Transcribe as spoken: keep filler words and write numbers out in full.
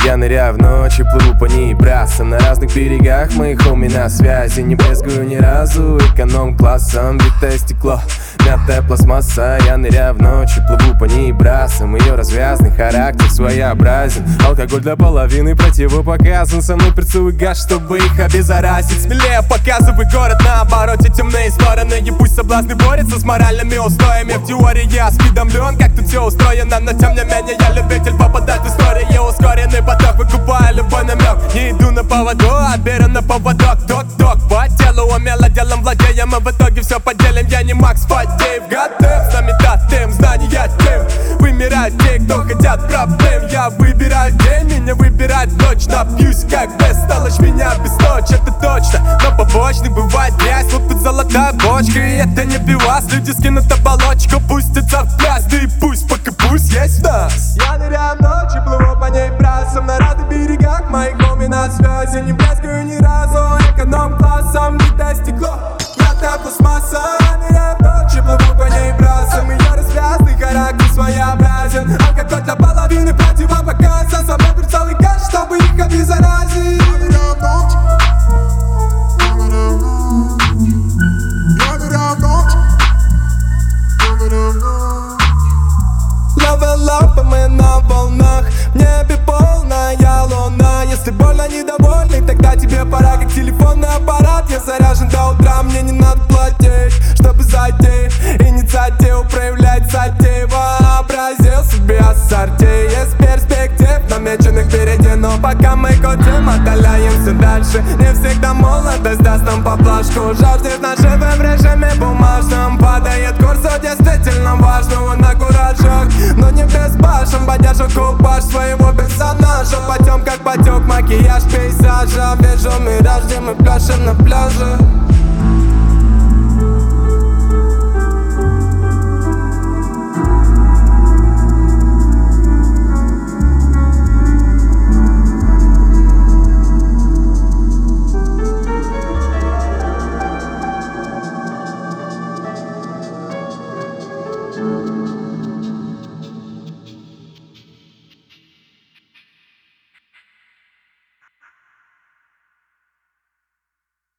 Я ныряю в ночь и плыву по ней брассом. На разных берегах моих хоми на связи. Не брезгую ни разу эконом-классом. Битое стекло, мятая пластмасса. Я ныряю в ночь и плыву по ней брассом. Ее развязный характер своеобразен. Алкоголь для половины противопоказан. Со мной прицелуй газ, чтобы их обеззаразить. Смелее показывай город на обороте, темные стороны. И пусть соблазны борются с моральными устоями. В теории я осведомлен, как тут все устроено. Но тем не менее я любитель попадать в истории. Ускоренный поток, выкупая любой намек. Не иду на поводу, а беру на поводок. Ток-ток, по телу умело делом владеем. И в итоге все поделим, я не Макс Фадеев. Готов, с нами датым, знания тем. Вымирают те, кто хотят проблем. Я выбираю день, меня выбирает ночь. Напьюсь как бестолочь, меня бесточь, это точно. Но побочный бывает грязь, вот тут золотая бочка. И это не пивас, люди скинут оболочку. Пустятся в пляс, да и пусть, пока пусть есть нас. Я ныряю в ночь и плыву по ней брассом. На разных берегах моих хоми на связи. Не брезгую ни разу эконом-классом. Битое стекло, мятая пластмасса. Я ныряю в ночь и плыву по ней брассом. Ее развязный характер своеобразен. Алкоголь для половины противопоказан. Со мной прицел и газ, чтобы их обеззаразить. Level up, и мы на волнах. В небе полная луна. Если больно недовольный, тогда тебе пора, как телефонный аппарат. Я заряжен до утра, мне не надо платить, чтобы зайти. Инициативу проявлять затеево. Образил себе ассорти. Есть перспектив, намеченных впереди. Но пока мы крутим, отдаляемся дальше. Не всегда молодость даст нам поблажку. Жаждет наживы в режиме бумажном. Падает курс у действительно важного на куражах. Но не без башен, поддержу купаж своего персонажа. Потем как потек макияж пейзажа. Вижу мираж, где мы пляшем на пляже.